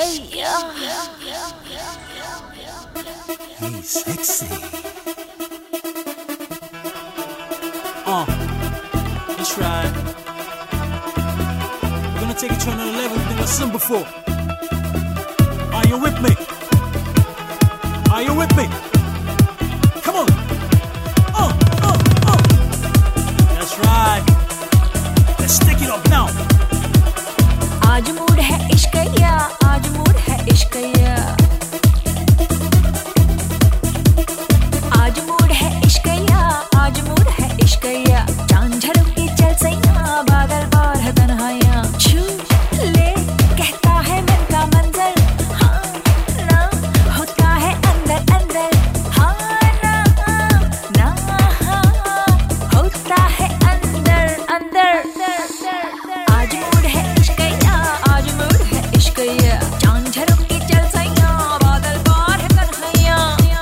Hey, sexy. That's right. We're gonna take it to another level we've never seen before. Are you with me? Are you with me? Come on. That's right. Let's stick it up now. आज mood है इश्क़िया, आज mood है इश्क़िया, आज mood है इश्क़िया, आज मूड है इश्क़िया। चांद झलक के चल सैया, बादल बार है तन्हाइयाँ। छू ले कहता है मन का मंजर, हाँ ना होता है अंदर अंदर, हाँ ना हाँ होता है अंदर अंदर। आज मूड है इश्क़िया, आज मूड है इश्क़िया। चांद झलक के चल सैया, बादल पार है तन्हाइयाँ।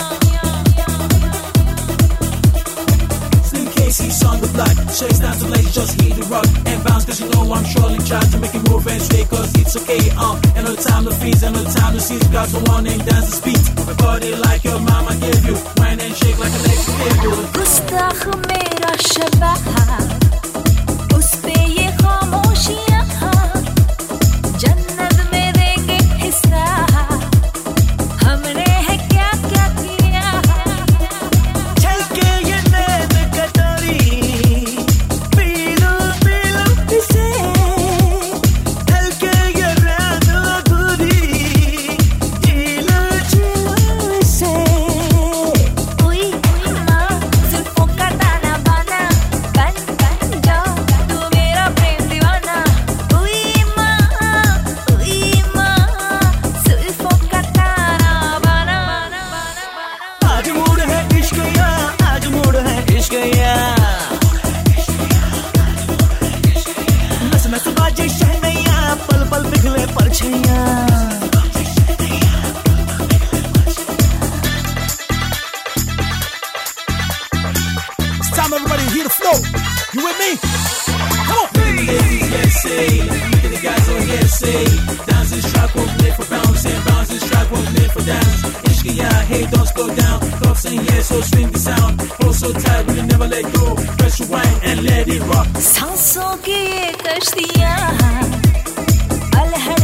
Slim Casey's on the block, so it's time to let you just hit the rock and bounce, cause you know I'm surely trying to make it move and sway, cause it's okay. And no time to freeze, and no time to seize, got to one and dance the speed. My body like your mama gave you, wine and shake like an ex-table. गुस्ताख मेरा शबाहा, उस पे ये खामोशियाँ, जन्नत में देंगे हिस्सा, हमने है क्या क्या किया। चल के ये नैन कटारी, पी लो इसे, ढल के ये रात अधूरी, जी लो इसे। उई माँ जुल्फों का ताना बाना, बन जाओ तू मेरा प्रेम दीवाना। उई माँ जुल्फों का ताना बाना। आज मूड है इश्क़िया, आज मूड है इश्क़िया। नस नस बाजे शहनैया, पल पल पिघले परछैया। It's time everybody to hear the flow. You with me? Come on. Ladies, let's say, look at the guys on here say, dance this track was made for bounce, and bounce this track was made for dance. Ishqiya, hey, don't slow down. Cuffs in here, so swing the sound. Hold so tight, we'll never let go. Press your wine and let it rock. सांसों की ये कश्तियाँ अलहड़